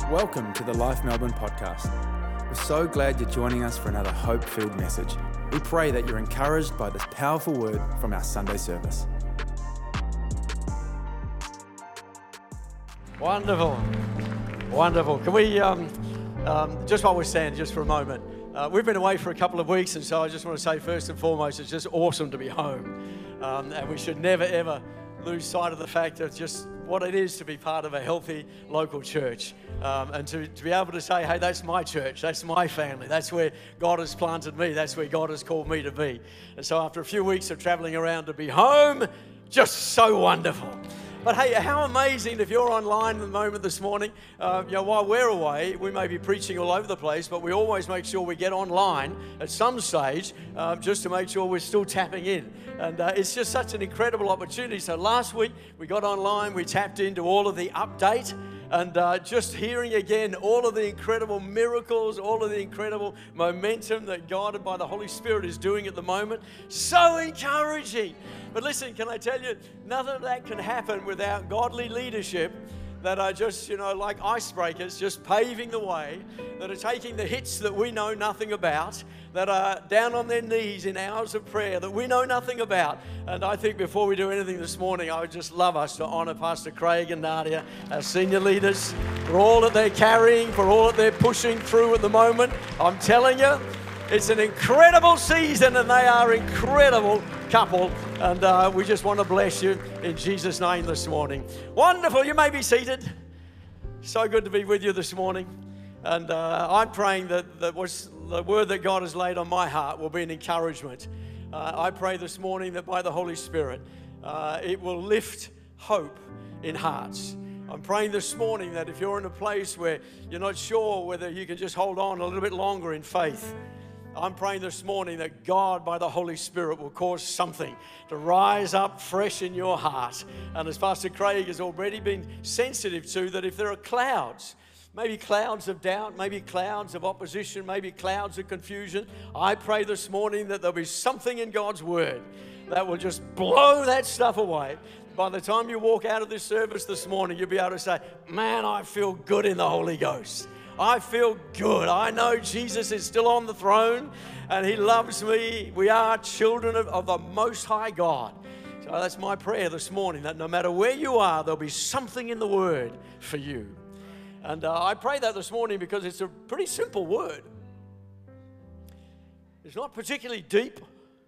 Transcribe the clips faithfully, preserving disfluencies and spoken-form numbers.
Welcome to the Life Melbourne podcast. We're so glad you're joining us for another hope-filled message. We pray that you're encouraged by this powerful word from our Sunday service. Wonderful, wonderful. Can we, um, um, just while we're standing, just for a moment, uh, we've been away for a couple of weeks, and so I just want to say first and foremost, it's just awesome to be home. Um, and we should never, ever lose sight of the fact of just what it is to be part of a healthy local church. Um, and to, to be able to say, hey, that's my church, that's my family, that's where God has planted me, that's where God has called me to be. And so after a few weeks of traveling around to be home, just so wonderful. But hey, how amazing if you're online at the moment this morning. Uh, you know, while we're away, we may be preaching all over the place, but we always make sure we get online at some stage uh, just to make sure we're still tapping in. And uh, it's just such an incredible opportunity. So last week we got online, we tapped into all of the update, and uh, just hearing again all of the incredible miracles, all of the incredible momentum that God by the Holy Spirit is doing at the moment. So encouraging. But listen, can I tell you, none of that can happen without godly leadership that are just, you know, like icebreakers, just paving the way, that are taking the hits that we know nothing about, that are down on their knees in hours of prayer that we know nothing about. And I think before we do anything this morning, I would just love us to honour Pastor Craig and Nadia, our senior leaders, for all that they're carrying, for all that they're pushing through at the moment. I'm telling you, it's an incredible season, and they are incredible couple, and uh, we just want to bless you in Jesus' name this morning. Wonderful. You may be seated. So good to be with you this morning, and uh, I'm praying that, that what's the word that God has laid on my heart will be an encouragement. Uh, I pray this morning that by the Holy Spirit, uh, it will lift hope in hearts. I'm praying this morning that if you're in a place where you're not sure whether you can just hold on a little bit longer in faith, I'm praying this morning that God, by the Holy Spirit, will cause something to rise up fresh in your heart. And as Pastor Craig has already been sensitive to, that if there are clouds, maybe clouds of doubt, maybe clouds of opposition, maybe clouds of confusion, I pray this morning that there'll be something in God's Word that will just blow that stuff away. By the time you walk out of this service this morning, you'll be able to say, man, I feel good in the Holy Ghost. I feel good. I know Jesus is still on the throne and He loves me. We are children of, of the Most High God. So that's my prayer this morning, that no matter where you are, there'll be something in the Word for you. And uh, I pray that this morning because it's a pretty simple word. It's not particularly deep.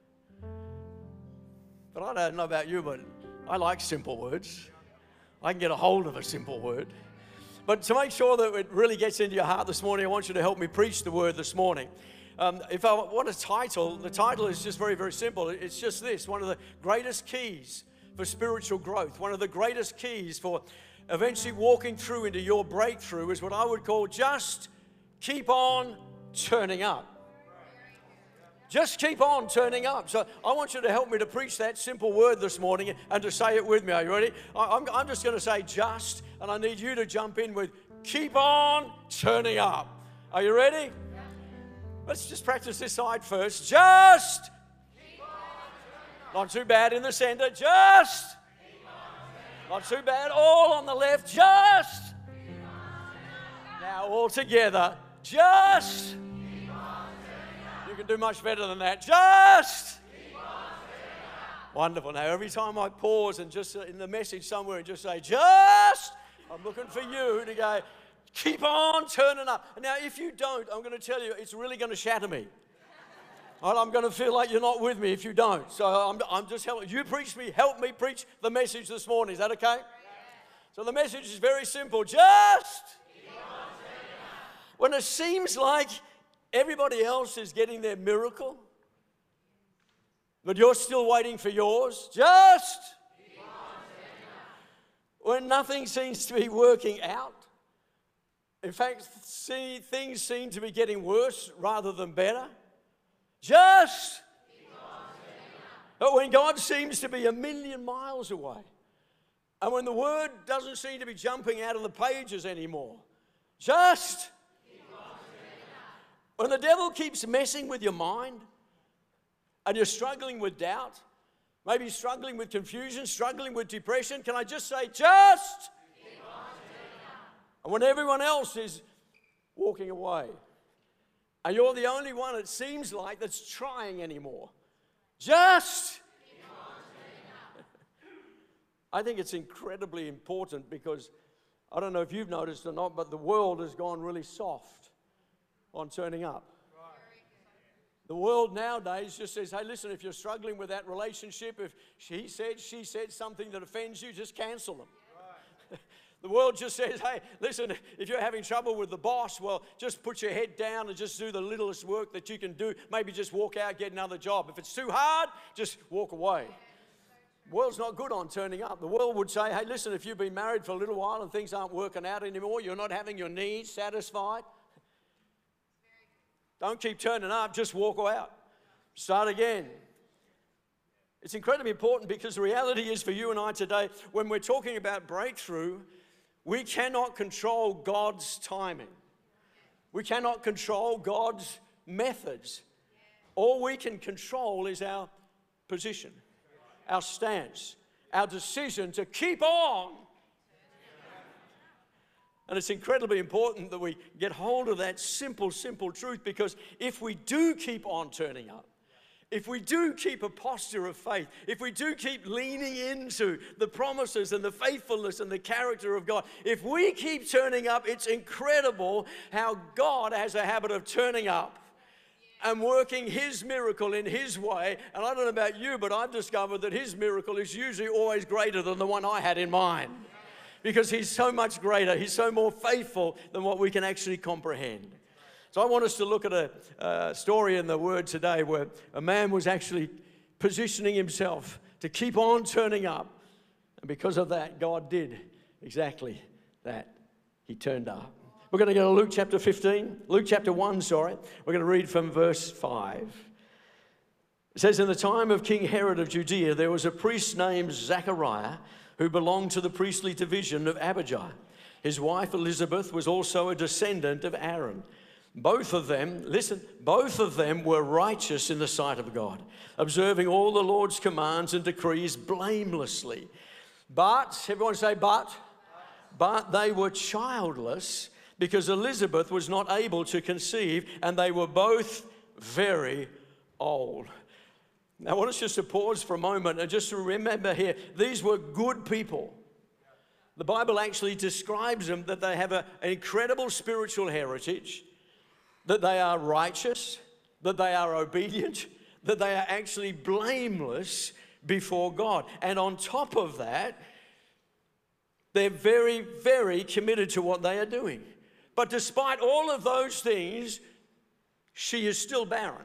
But I don't know about you, but I like simple words. I can get a hold of a simple word. But to make sure that it really gets into your heart this morning, I want you to help me preach the word this morning. Um, if I want a title, the title is just very, very simple. It's just this: one of the greatest keys for spiritual growth, one of the greatest keys for eventually walking through into your breakthrough is what I would call just keep on turning up. Just keep on turning up. So I want you to help me to preach that simple word this morning and to say it with me. Are you ready? I'm, I'm just going to say just, and I need you to jump in with keep on turning up. Are you ready? Yeah. Let's just practice this side first. Just. Keep on turning up. Not too bad in the center. Just. Keep on Not too bad. All on the left. Just. Keep on now all together. Just. You can do much better than that. Just wonderful. Now, every time I pause and just in the message somewhere and just say, just, I'm looking for you to go, keep on turning up. Now, if you don't, I'm going to tell you, it's really going to shatter me. I'm going to feel like you're not with me if you don't. So I'm, I'm just helping. You preach me, help me preach the message this morning. Is that okay? So the message is very simple. Just when it seems like everybody else is getting their miracle, but you're still waiting for yours. Just when nothing seems to be working out. In fact, see, things seem to be getting worse rather than better. Just but when God seems to be a million miles away, and when the word doesn't seem to be jumping out of the pages anymore. Just when the devil keeps messing with your mind and you're struggling with doubt, maybe struggling with confusion, struggling with depression, can I just say, just And when everyone else is walking away, and you're the only one, it seems like, that's trying anymore. Just I think it's incredibly important because I don't know if you've noticed or not, but the world has gone really soft on turning up. The world nowadays just says, hey, listen, if you're struggling with that relationship, if she said, she said something that offends you, just cancel them. Right. The world just says, hey, listen, if you're having trouble with the boss, well, just put your head down and just do the littlest work that you can do. Maybe just walk out, get another job. If it's too hard, just walk away. The world's not good on turning up. The world would say, hey, listen, if you've been married for a little while and things aren't working out anymore, you're not having your needs satisfied, don't keep turning up, just walk out. Start again. It's incredibly important because the reality is for you and I today, when we're talking about breakthrough, we cannot control God's timing. We cannot control God's methods. All we can control is our position, our stance, our decision to keep on. And it's incredibly important that we get hold of that simple, simple truth, because if we do keep on turning up, if we do keep a posture of faith, if we do keep leaning into the promises and the faithfulness and the character of God, if we keep turning up, it's incredible how God has a habit of turning up and working His miracle in His way. And I don't know about you, but I've discovered that His miracle is usually always greater than the one I had in mind, because He's so much greater. He's so more faithful than what we can actually comprehend. So I want us to look at a, a story in the Word today where a man was actually positioning himself to keep on turning up. And because of that, God did exactly that. He turned up. We're going to go to Luke chapter fifteen. Luke chapter one, sorry. We're going to read from verse five. It says, in the time of King Herod of Judea, there was a priest named Zechariah who belonged to the priestly division of Abijah. His wife Elizabeth was also a descendant of Aaron. Both of them, listen, both of them were righteous in the sight of God, observing all the Lord's commands and decrees blamelessly. But, everyone say but, but they were childless because Elizabeth was not able to conceive, and they were both very old. Now, I want us just to pause for a moment and just to remember here, these were good people. The Bible actually describes them that they have a, an incredible spiritual heritage, that they are righteous, that they are obedient, that they are actually blameless before God. And on top of that, they're very, very committed to what they are doing. But despite all of those things, she is still barren.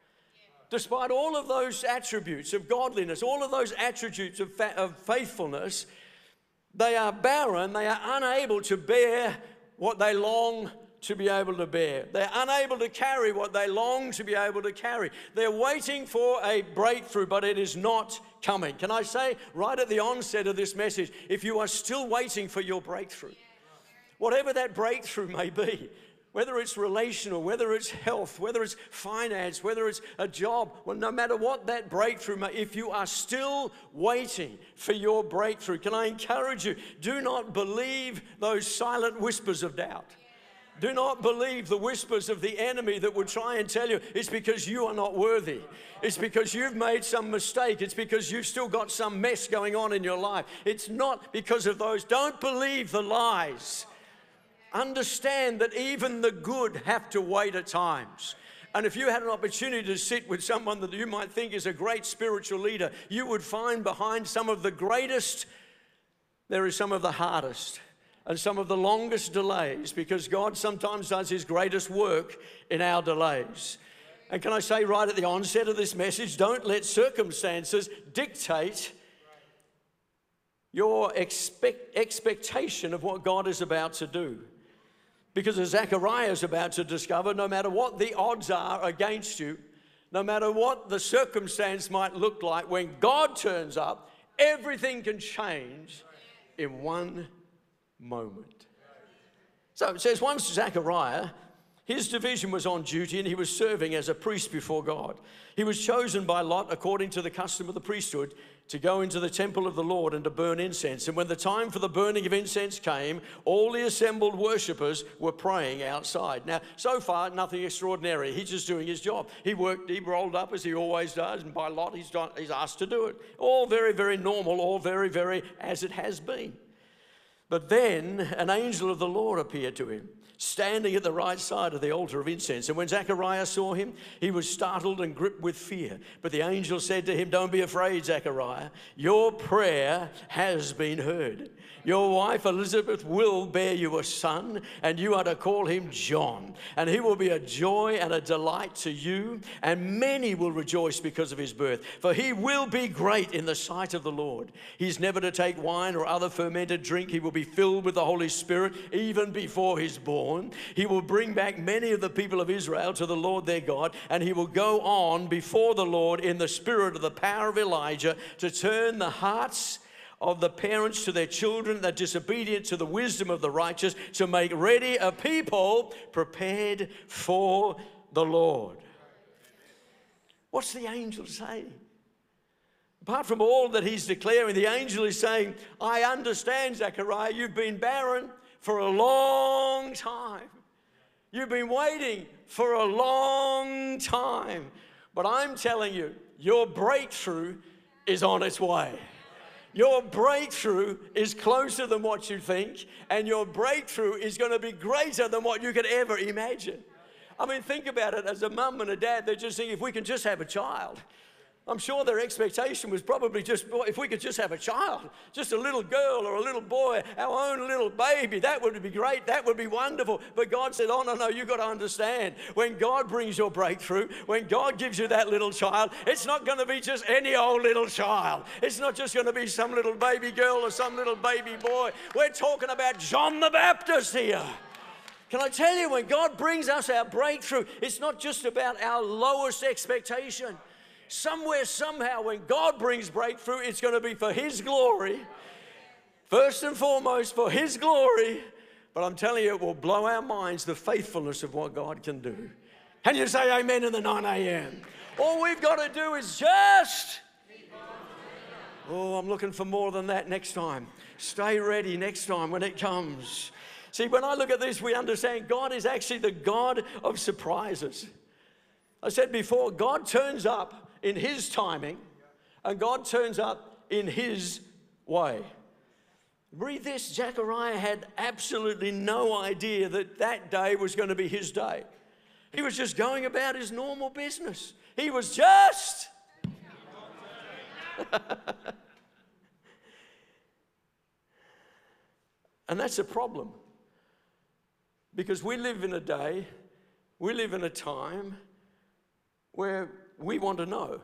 Despite all of those attributes of godliness, all of those attributes of, fa- of faithfulness, they are barren. They are unable to bear what they long to be able to bear. They're unable to carry what they long to be able to carry. They're waiting for a breakthrough, but it is not coming. Can I say right at the onset of this message, if you are still waiting for your breakthrough, whatever that breakthrough may be, whether it's relational, whether it's health, whether it's finance, whether it's a job, well, no matter what that breakthrough may, if you are still waiting for your breakthrough, can I encourage you, do not believe those silent whispers of doubt. Do not believe the whispers of the enemy that would try and tell you it's because you are not worthy. It's because you've made some mistake. It's because you've still got some mess going on in your life. It's not because of those. Don't believe the lies. Understand that even the good have to wait at times. And if you had an opportunity to sit with someone that you might think is a great spiritual leader, you would find behind some of the greatest, there is some of the hardest and some of the longest delays, because God sometimes does His greatest work in our delays. And can I say right at the onset of this message, don't let circumstances dictate your expect, expectation of what God is about to do. Because as Zechariah is about to discover, no matter what the odds are against you, no matter what the circumstance might look like, when God turns up, everything can change in one moment. So it says, once Zechariah, his division was on duty and he was serving as a priest before God. He was chosen by lot according to the custom of the priesthood to go into the temple of the Lord and to burn incense. And when the time for the burning of incense came, all the assembled worshippers were praying outside. Now, so far, nothing extraordinary. He's just doing his job. He worked, he rolled up as he always does, and by lot he's, done, he's asked to do it. All very, very normal, all very, very as it has been. But then an angel of the Lord appeared to him, standing at the right side of the altar of incense. And when Zechariah saw him, he was startled and gripped with fear. But the angel said to him, "Don't be afraid, Zechariah. Your prayer has been heard. Your wife Elizabeth will bear you a son, and you are to call him John. And he will be a joy and a delight to you, and many will rejoice because of his birth. For he will be great in the sight of the Lord. He's never to take wine or other fermented drink. He will be filled with the Holy Spirit even before he's born. He will bring back many of the people of Israel to the Lord their God, and he will go on before the Lord in the spirit of the power of Elijah to turn the hearts of the parents to their children, that disobedient to the wisdom of the righteous, to make ready a people prepared for the Lord." What's the angel saying? Apart from all that he's declaring, the angel is saying, "I understand, Zechariah, you've been barren for a long time. You've been waiting for a long time. But I'm telling you, your breakthrough is on its way. Your breakthrough is closer than what you think, and your breakthrough is going to be greater than what you could ever imagine." I mean, think about it. As a mum and a dad, they're just thinking, if we can just have a child. I'm sure their expectation was probably just, if we could just have a child, just a little girl or a little boy, our own little baby, that would be great, that would be wonderful. But God said, "Oh, no, no, you've got to understand, when God brings your breakthrough, when God gives you that little child, it's not going to be just any old little child. It's not just going to be some little baby girl or some little baby boy. We're talking about John the Baptist here." Can I tell you, when God brings us our breakthrough, it's not just about our lowest expectation. Somewhere, somehow, when God brings breakthrough, it's going to be for his glory. First and foremost, for his glory. But I'm telling you, it will blow our minds, the faithfulness of what God can do. Can you say amen in the nine a.m.? All we've got to do is just... Oh, I'm looking for more than that next time. Stay ready next time when it comes. See, when I look at this, we understand God is actually the God of surprises. I said before, God turns up in his timing, and God turns up in his way. Read this, Zechariah had absolutely no idea that that day was going to be his day. He was just going about his normal business. He was just... And that's a problem. Because we live in a day, we live in a time where we want to know,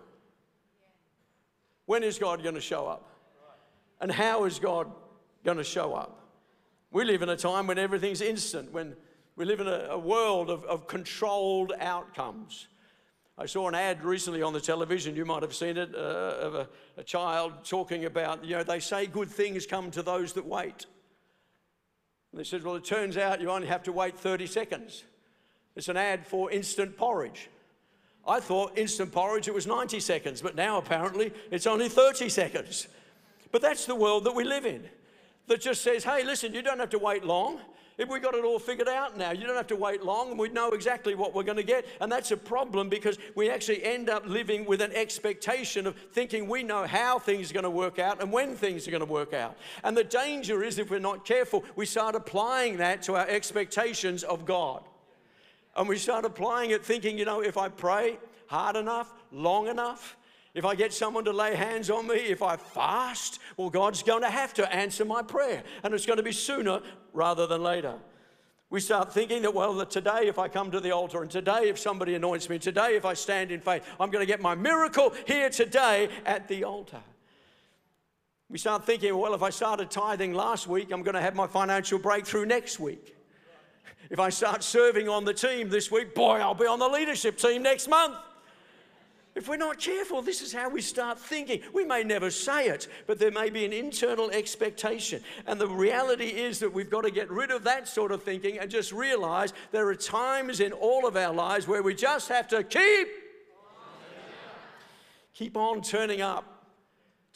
when is God going to show up? And how is God going to show up? We live in a time when everything's instant, when we live in a, a world of, of controlled outcomes. I saw an ad recently on the television, you might have seen it, uh, of a, a child talking about, you know, they say good things come to those that wait. And they said, well, it turns out you only have to wait thirty seconds. It's an ad for instant porridge. I thought instant porridge, it was ninety seconds, but now apparently it's only thirty seconds. But that's the world that we live in, that just says, hey, listen, you don't have to wait long. If we got it all figured out now, you don't have to wait long, and we know exactly what we're going to get. And that's a problem, because we actually end up living with an expectation of thinking we know how things are going to work out and when things are going to work out. And the danger is, if we're not careful, we start applying that to our expectations of God. And we start applying it thinking, you know, if I pray hard enough, long enough, if I get someone to lay hands on me, if I fast, well, God's going to have to answer my prayer. And it's going to be sooner rather than later. We start thinking that, well, that today if I come to the altar, and today if somebody anoints me, today if I stand in faith, I'm going to get my miracle here today at the altar. We start thinking, well, if I started tithing last week, I'm going to have my financial breakthrough next week. If I start serving on the team this week, boy, I'll be on the leadership team next month. If we're not careful, this is how we start thinking. We may never say it, but there may be an internal expectation. And the reality is that we've got to get rid of that sort of thinking and just realize there are times in all of our lives where we just have to keep, keep on turning up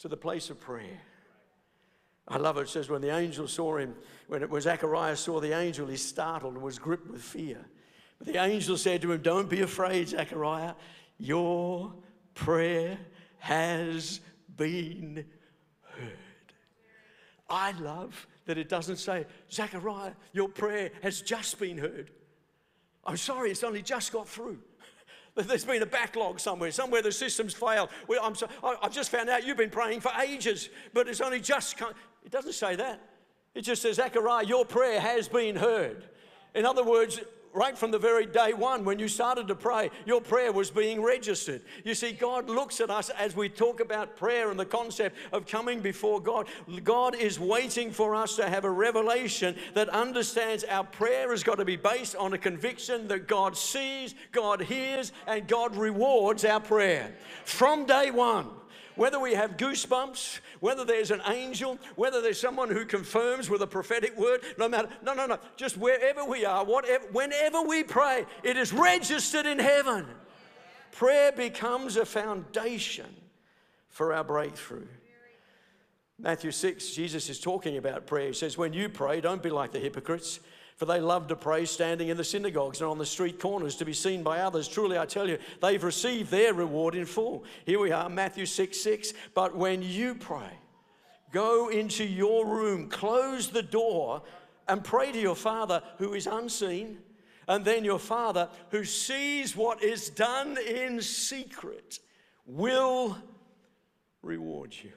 to the place of prayer. I love it. It says when the angel saw him, when it was Zechariah saw the angel, he startled and was gripped with fear. But the angel said to him, don't be afraid, Zechariah. Your prayer has been heard. I love that it doesn't say, Zechariah, your prayer has just been heard. I'm sorry, it's only just got through. There's been a backlog somewhere. Somewhere the system's failed. Well, I'm so, I, I've just found out you've been praying for ages, but it's only just come. It doesn't say that. It just says, Zechariah, your prayer has been heard. In other words, right from the very day one, when you started to pray, your prayer was being registered. You see, God looks at us as we talk about prayer and the concept of coming before God. God is waiting for us to have a revelation that understands our prayer has got to be based on a conviction that God sees, God hears, and God rewards our prayer. From day one. Whether we have goosebumps, whether there's an angel, whether there's someone who confirms with a prophetic word, no matter, no, no, no, just wherever we are, whatever, whenever we pray, it is registered in heaven. Prayer becomes a foundation for our breakthrough. Matthew six, Jesus is talking about prayer. He says, when you pray, don't be like the hypocrites, for they love to pray standing in the synagogues and on the street corners to be seen by others. Truly, I tell you, they've received their reward in full. Here we are, Matthew six six. But when you pray, go into your room, close the door, and pray to your Father who is unseen, and then your Father who sees what is done in secret will reward you.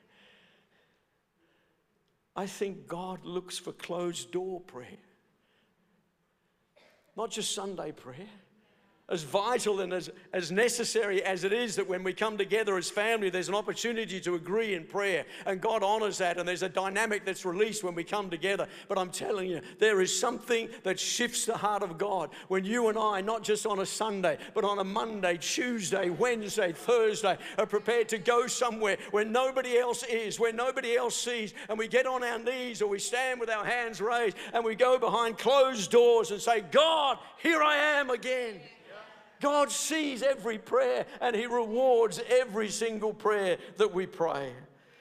I think God looks for closed door prayer. Not just Sunday prayer. As vital and as, as necessary as it is that when we come together as family, there's an opportunity to agree in prayer. And God honors that, and there's a dynamic that's released when we come together. But I'm telling you, there is something that shifts the heart of God when you and I, not just on a Sunday, but on a Monday, Tuesday, Wednesday, Thursday, are prepared to go somewhere where nobody else is, where nobody else sees, and we get on our knees or we stand with our hands raised and we go behind closed doors and say, God, here I am again. God sees every prayer and He rewards every single prayer that we pray.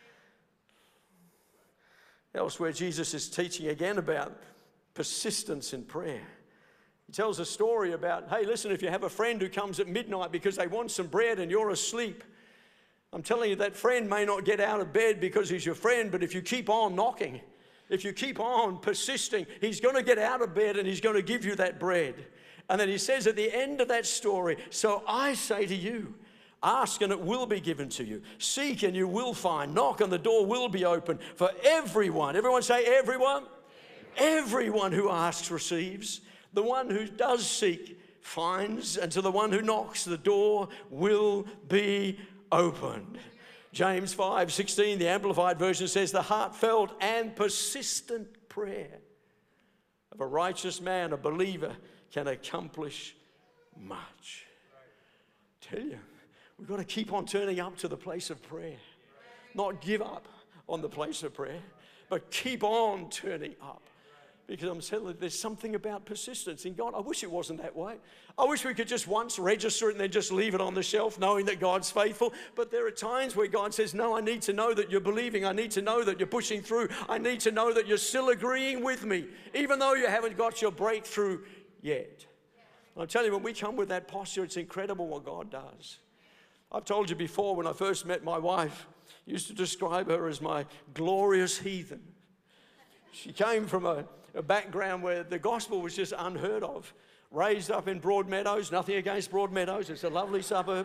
Elsewhere, Jesus is teaching again about persistence in prayer. He tells a story about, hey, listen, if you have a friend who comes at midnight because they want some bread and you're asleep, I'm telling you that friend may not get out of bed because he's your friend, but if you keep on knocking, if you keep on persisting, he's going to get out of bed and he's going to give you that bread. And then he says at the end of that story, so I say to you, ask and it will be given to you. Seek and you will find. Knock and the door will be open. For everyone, everyone say everyone? Everyone who asks receives. The one who does seek finds. And to the one who knocks, the door will be opened. James five sixteen, the Amplified Version says, the heartfelt and persistent prayer of a righteous man, a believer, can accomplish much. I tell you, we've got to keep on turning up to the place of prayer. Not give up on the place of prayer, but keep on turning up. Because I'm telling you, there's something about persistence in God. I wish it wasn't that way. I wish we could just once register it and then just leave it on the shelf knowing that God's faithful. But there are times where God says, no, I need to know that you're believing. I need to know that you're pushing through. I need to know that you're still agreeing with me, even though you haven't got your breakthrough yet. I'll tell you, when we come with that posture, it's incredible what God does. I've told you before, when I first met my wife, I used to describe her as my glorious heathen. She came from a, a background where the gospel was just unheard of. Raised up in Broadmeadows, nothing against Broadmeadows, it's a lovely suburb.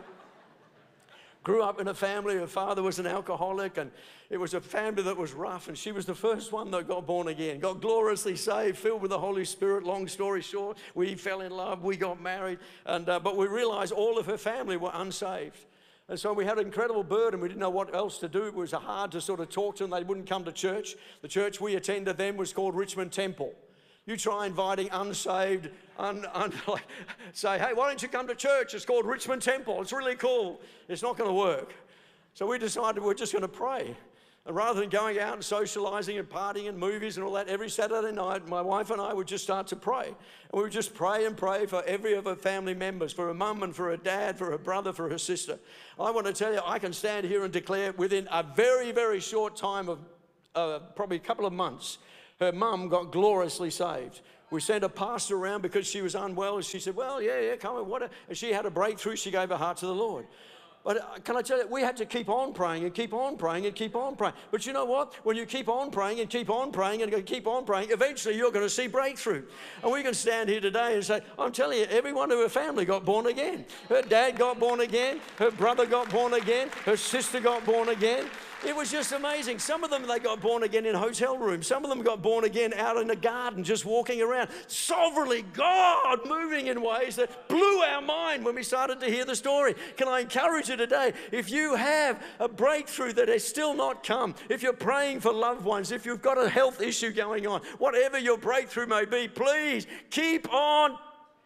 Grew up in a family, her father was an alcoholic, and it was a family that was rough, and she was the first one that got born again, got gloriously saved, filled with the Holy Spirit. Long story short, we fell in love, we got married, and uh, but we realized all of her family were unsaved. And so we had an incredible burden. We didn't know what else to do. It was hard to sort of talk to them. They wouldn't come to church. The church we attended then was called Richmond Temple. You try inviting unsaved, un, un, like, say, hey, why don't you come to church? It's called Richmond Temple. It's really cool. It's not going to work. So we decided we're just going to pray. And rather than going out and socializing and partying and movies and all that every Saturday night, my wife and I would just start to pray. And we would just pray and pray for every of her family members, for her mum and for her dad, for her brother, for her sister. I want to tell you, I can stand here and declare within a very, very short time of uh, probably a couple of months, her mum got gloriously saved. We sent a pastor around because she was unwell, and she said, well, yeah, yeah, come on, what? A, and she had a breakthrough. She gave her heart to the Lord. But can I tell you, we had to keep on praying and keep on praying and keep on praying. But you know what? When you keep on praying and keep on praying and keep on praying, eventually you're going to see breakthrough. And we can stand here today and say, I'm telling you, everyone in her family got born again. Her dad got born again. Her brother got born again. Her sister got born again. It was just amazing. Some of them, they got born again in hotel rooms. Some of them got born again out in the garden, just walking around. Sovereignly, God moving in ways that blew our mind when we started to hear the story. Can I encourage you today, if you have a breakthrough that has still not come, if you're praying for loved ones, if you've got a health issue going on, whatever your breakthrough may be, please keep on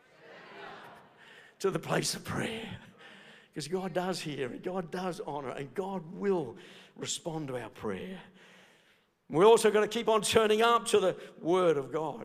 to the place of prayer. Because God does hear and God does honor and God will respond to our prayer. We're also going to keep on turning up to the Word of God.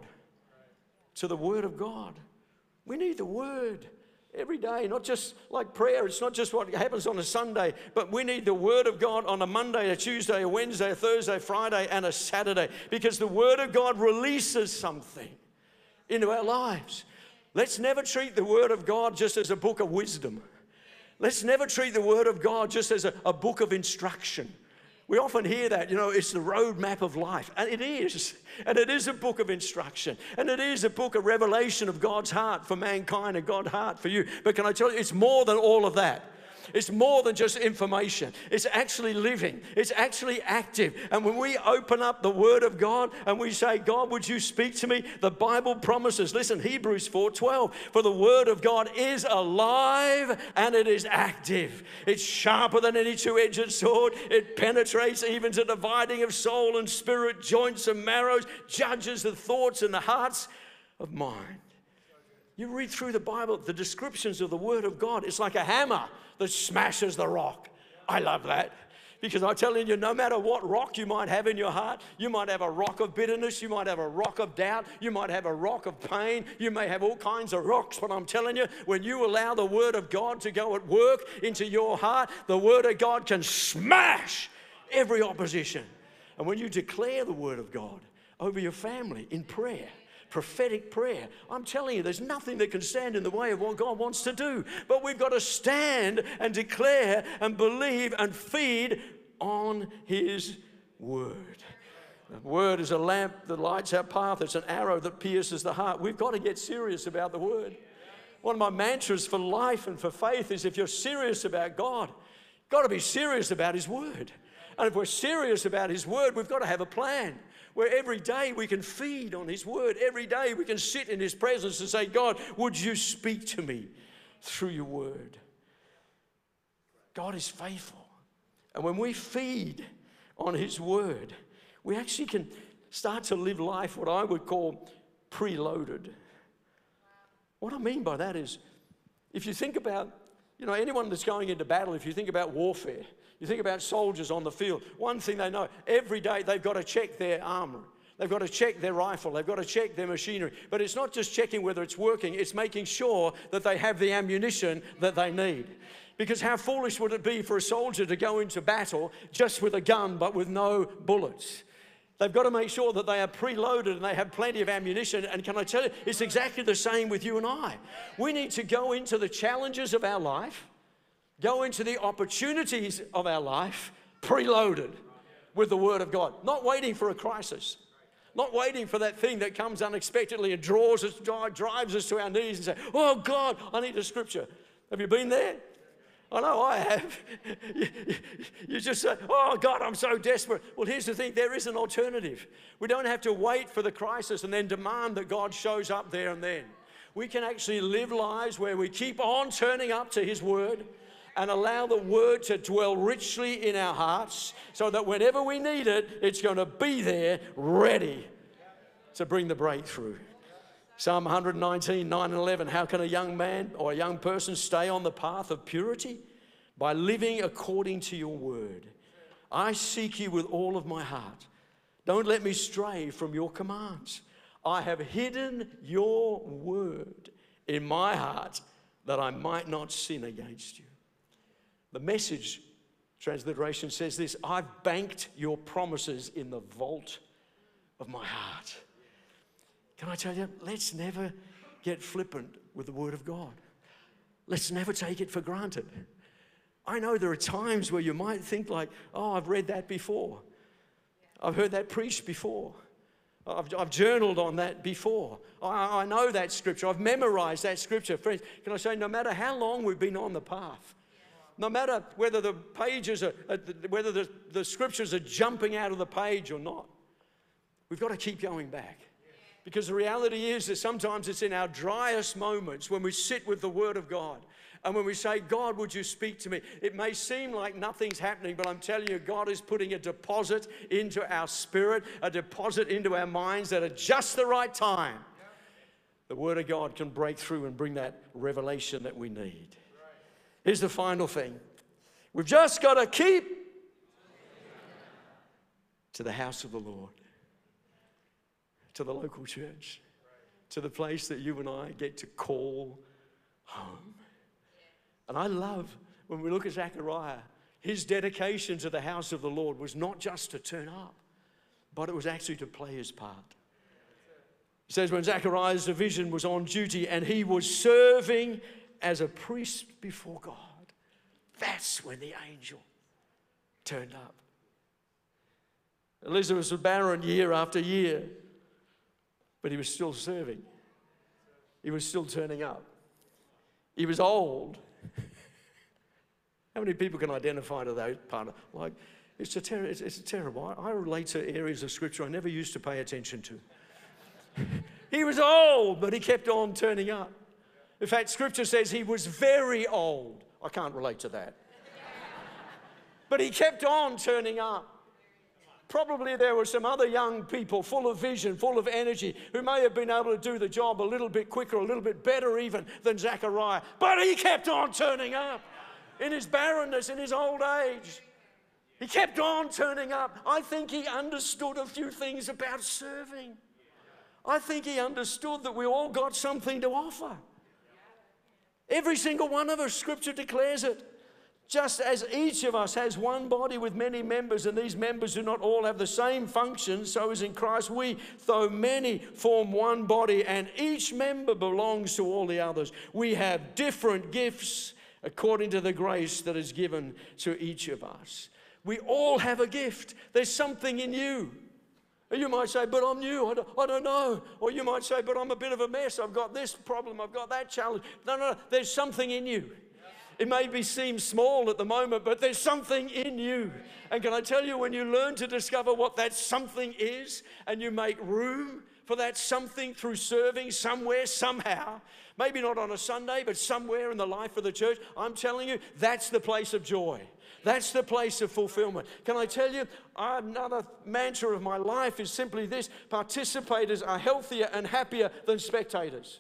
To the Word of God. We need the Word every day, not just like prayer. It's not just what happens on a Sunday, but we need the Word of God on a Monday, a Tuesday, a Wednesday, a Thursday, Friday, and a Saturday, because the Word of God releases something into our lives. Let's never treat the Word of God just as a book of wisdom. Let's never treat the Word of God just as a, a book of instruction. We often hear that, you know, it's the roadmap of life. And it is. And it is a book of instruction. And it is a book of revelation of God's heart for mankind and God's heart for you. But can I tell you, it's more than all of that. It's more than just information. It's actually living. It's actually active. And when we open up the Word of God and we say, God, would you speak to me? The Bible promises, listen, Hebrews four twelve, for the Word of God is alive and it is active. It's sharper than any two-edged sword. It penetrates even to dividing of soul and spirit, joints and marrows, judges the thoughts and the hearts of mind. You read through the Bible, the descriptions of the Word of God, it's like a hammer that smashes the rock. I love that. Because I'm telling you, no matter what rock you might have in your heart, you might have a rock of bitterness, you might have a rock of doubt, you might have a rock of pain, you may have all kinds of rocks, but I'm telling you, when you allow the Word of God to go at work into your heart, the Word of God can smash every opposition. And when you declare the Word of God over your family in prayer, prophetic prayer, I'm telling you, there's nothing that can stand in the way of what God wants to do. But we've got to stand and declare and believe and feed on His Word. The Word is a lamp that lights our path. It's an arrow that pierces the heart. We've got to get serious about the Word. One of my mantras for life and for faith is, if you're serious about God, you've got to be serious about His Word. And if we're serious about His Word, we've got to have a plan where every day we can feed on His Word. Every day we can sit in His presence and say, God, would you speak to me through your Word? God is faithful. And when we feed on His Word, we actually can start to live life what I would call preloaded. What I mean by that is, if you think about, you know, anyone that's going into battle, if you think about warfare, you think about soldiers on the field, one thing they know, every day they've got to check their armor. They've got to check their rifle. They've got to check their machinery. But it's not just checking whether it's working. It's making sure that they have the ammunition that they need. Because how foolish would it be for a soldier to go into battle just with a gun but with no bullets? They've got to make sure that they are preloaded and they have plenty of ammunition. And can I tell you, it's exactly the same with you and I. We need to go into the challenges of our life, go into the opportunities of our life preloaded with the Word of God. Not waiting for a crisis. Not waiting for that thing that comes unexpectedly and draws us, drives us to our knees and say, oh God, I need a scripture. Have you been there? I know I have. you, you just say, oh God, I'm so desperate. Well, here's the thing, there is an alternative. We don't have to wait for the crisis and then demand that God shows up there and then. We can actually live lives where we keep on turning up to His Word and allow the Word to dwell richly in our hearts so that whenever we need it, it's going to be there ready to bring the breakthrough. Psalm one nineteen, nine and eleven, how can a young man or a young person stay on the path of purity? By living according to your word. I seek you with all of my heart. Don't let me stray from your commands. I have hidden your word in my heart that I might not sin against you. The Message transliteration says this: I've banked your promises in the vault of my heart. Can I tell you, let's never get flippant with the Word of God. Let's never take it for granted. I know there are times where you might think like, oh, I've read that before. I've heard that preached before. I've, I've journaled on that before. I, I know that scripture. I've memorized that scripture. Friends, can I say, no matter how long we've been on the path, no matter whether the pages are, whether the, the scriptures are jumping out of the page or not, we've got to keep going back. Because the reality is that sometimes it's in our driest moments when we sit with the Word of God and when we say, God, would you speak to me? It may seem like nothing's happening, but I'm telling you, God is putting a deposit into our spirit, a deposit into our minds that at just the right time, the Word of God can break through and bring that revelation that we need. Here's the final thing. We've just got to keep to the house of the Lord, to the local church, to the place that you and I get to call home. And I love when we look at Zechariah, his dedication to the house of the Lord was not just to turn up, but it was actually to play his part. It says when Zechariah's division was on duty and he was serving as a priest before God, that's when the angel turned up. Elizabeth was barren year after year, but he was still serving. He was still turning up. He was old. How many people can identify to that part? Of, like, it's, a ter- it's, it's terrible. I, I relate to areas of Scripture I never used to pay attention to. He was old, but he kept on turning up. In fact, Scripture says he was very old. I can't relate to that. But he kept on turning up. Probably there were some other young people full of vision, full of energy, who may have been able to do the job a little bit quicker, a little bit better even than Zechariah. But he kept on turning up in his barrenness, in his old age. He kept on turning up. I think he understood a few things about serving. I think he understood that we all got something to offer. Every single one of us, Scripture declares it. Just as each of us has one body with many members, and these members do not all have the same function, so as in Christ we, though many, form one body, and each member belongs to all the others. We have different gifts according to the grace that is given to each of us. We all have a gift. There's something in you. You might say, but I'm new, I don't, I don't know. Or you might say, but I'm a bit of a mess. I've got this problem, I've got that challenge. No, no, no, there's something in you. It may be seem small at the moment, but there's something in you. And can I tell you, when you learn to discover what that something is, and you make room for that something through serving somewhere, somehow, maybe not on a Sunday, but somewhere in the life of the church, I'm telling you, that's the place of joy. That's the place of fulfillment. Can I tell you, another mantra of my life is simply this: participators are healthier and happier than spectators.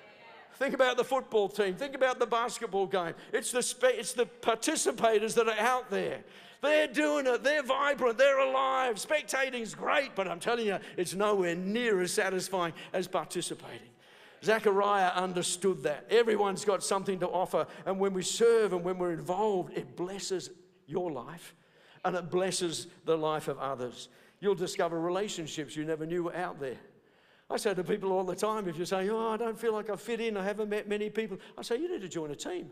Think about the football team. Think about the basketball game. It's the, spe- it's the participators that are out there. They're doing it. They're vibrant. They're alive. Spectating's great, but I'm telling you, it's nowhere near as satisfying as participating. Zechariah understood that. Everyone's got something to offer, and when we serve and when we're involved, it blesses your life, and it blesses the life of others. You'll discover relationships you never knew were out there. I say to people all the time, if you're saying, oh, I don't feel like I fit in, I haven't met many people, I say, you need to join a team.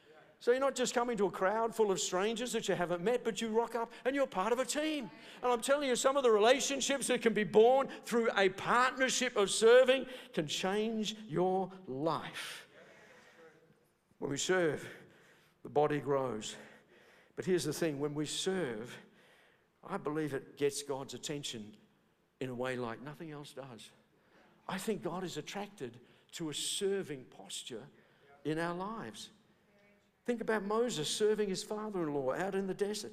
So you're not just coming to a crowd full of strangers that you haven't met, but you rock up and you're part of a team. And I'm telling you, some of the relationships that can be born through a partnership of serving can change your life. When we serve, the body grows. But here's the thing, when we serve, I believe it gets God's attention in a way like nothing else does. I think God is attracted to a serving posture in our lives. Think about Moses serving his father-in-law out in the desert.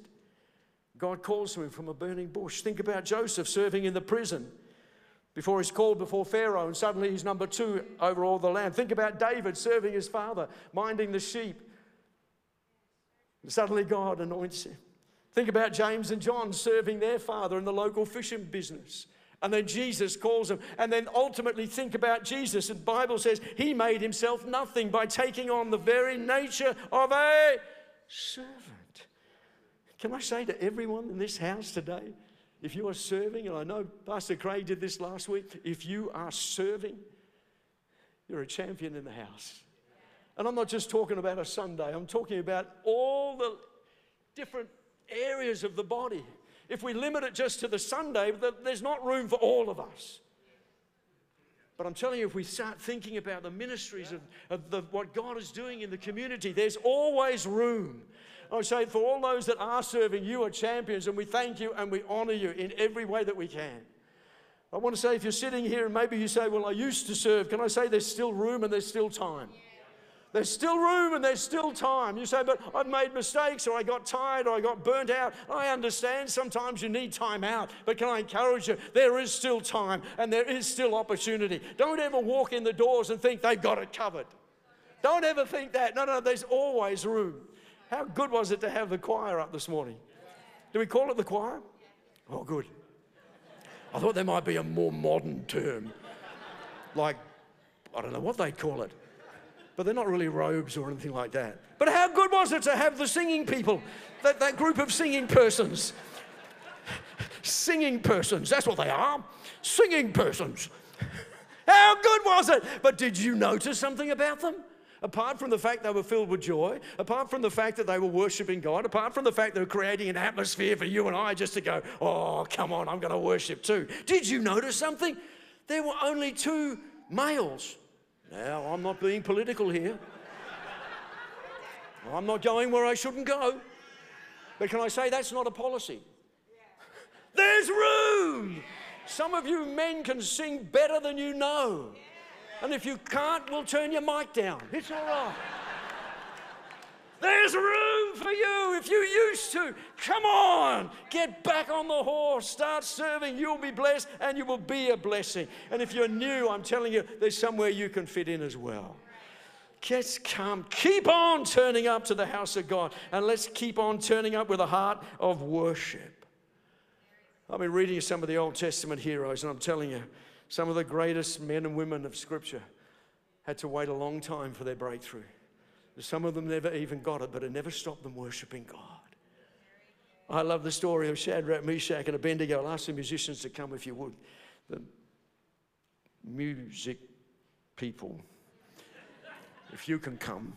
God calls to him from a burning bush. Think about Joseph serving in the prison before he's called before Pharaoh and suddenly he's number two over all the land. Think about David serving his father, minding the sheep. And suddenly God anoints him. Think about James and John serving their father in the local fishing business. And then Jesus calls them. And then ultimately think about Jesus. And the Bible says he made himself nothing by taking on the very nature of a servant. Can I say to everyone in this house today, if you are serving, and I know Pastor Craig did this last week, if you are serving, you're a champion in the house. And I'm not just talking about a Sunday. I'm talking about all the different areas of the body. If we limit it just to the Sunday, there's not room for all of us. But I'm telling you, if we start thinking about the ministries of, of the, what God is doing in the community, there's always room. I say for all those that are serving, you are champions, and we thank you and we honor you in every way that we can. I want to say, if you're sitting here and maybe you say, well, I used to serve, can I say there's still room and there's still time? There's still room and there's still time. You say, but I've made mistakes, or I got tired, or I got burnt out. I understand sometimes you need time out, but can I encourage you, there is still time and there is still opportunity. Don't ever walk in the doors and think they've got it covered. Don't ever think that. No, no, there's always room. How good was it to have the choir up this morning? Do we call it the choir? Oh, good. I thought there might be a more modern term, like, I don't know what they'd call it. But they're not really robes or anything like that. But how good was it to have the singing people, that, that group of singing persons? Singing persons, that's what they are. Singing persons. How good was it? But did you notice something about them? Apart from the fact they were filled with joy, apart from the fact that they were worshiping God, apart from the fact they were creating an atmosphere for you and I just to go, oh, come on, I'm going to worship too. Did you notice something? There were only two males. Now, I'm not being political here. I'm not going where I shouldn't go. But can I say that's not a policy? There's room. Some of you men can sing better than you know. And if you can't, we'll turn your mic down. It's all right. There's room for you if you used to. Come on, get back on the horse, start serving. You'll be blessed and you will be a blessing. And if you're new, I'm telling you, there's somewhere you can fit in as well. Let's come, keep on turning up to the house of God, and let's keep on turning up with a heart of worship. I've been reading some of the Old Testament heroes, and I'm telling you, some of the greatest men and women of Scripture had to wait a long time for their breakthrough. Some of them never even got it, but it never stopped them worshiping God. I love the story of Shadrach, Meshach, and Abednego. I'll ask the musicians to come if you would. The music people, if you can come.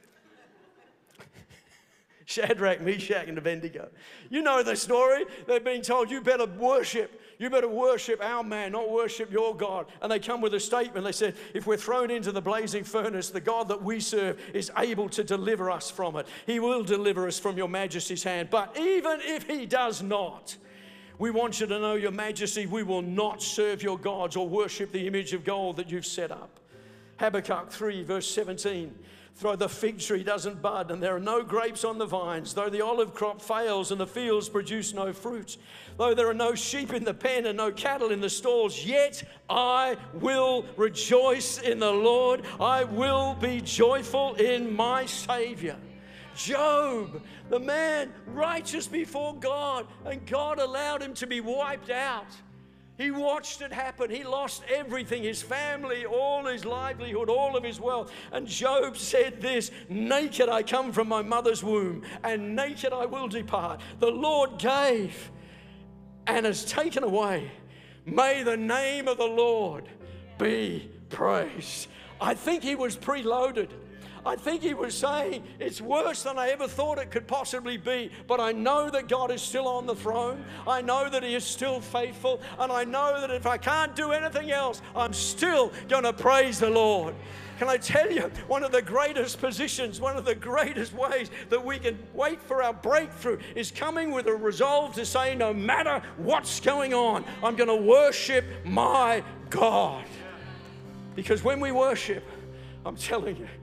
Shadrach, Meshach, and Abednego. You know the story. They're being told, you better worship. You better worship our man, not worship your God. And they come with a statement. They said, if we're thrown into the blazing furnace, the God that we serve is able to deliver us from it. He will deliver us from your majesty's hand. But even if he does not, we want you to know, your majesty, we will not serve your gods or worship the image of gold that you've set up. Habakkuk three, verse seventeen. Though the fig tree doesn't bud and there are no grapes on the vines, though the olive crop fails and the fields produce no fruit, though there are no sheep in the pen and no cattle in the stalls, yet I will rejoice in the Lord. I will be joyful in my Savior. Job, the man righteous before God, and God allowed him to be wiped out. He watched it happen. He lost everything, his family, all his livelihood, all of his wealth. And Job said this, naked I come from my mother's womb, and naked I will depart. The Lord gave and has taken away. May the name of the Lord be praised. I think he was preloaded. I think he was saying, it's worse than I ever thought it could possibly be, but I know that God is still on the throne. I know that he is still faithful, and I know that if I can't do anything else, I'm still going to praise the Lord. Can I tell you, one of the greatest positions, one of the greatest ways that we can wait for our breakthrough is coming with a resolve to say, no matter what's going on, I'm going to worship my God. Because when we worship, I'm telling you,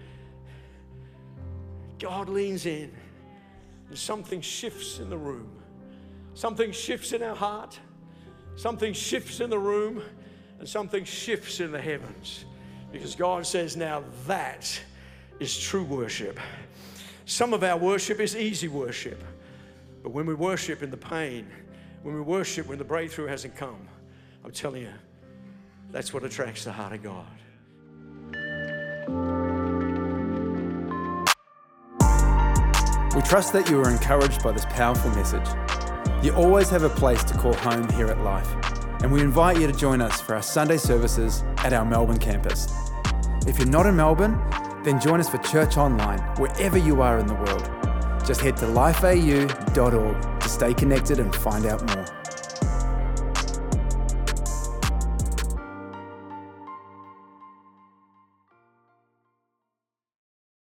God leans in and something shifts in the room. Something shifts in our heart. Something shifts in the room, and something shifts in the heavens. Because God says, now that is true worship. Some of our worship is easy worship. But when we worship in the pain, when we worship when the breakthrough hasn't come, I'm telling you, that's what attracts the heart of God. We trust that you are encouraged by this powerful message. You always have a place to call home here at Life, and we invite you to join us for our Sunday services at our Melbourne campus. If you're not in Melbourne, then join us for church online wherever you are in the world. Just head to life a u dot org to stay connected and find out more.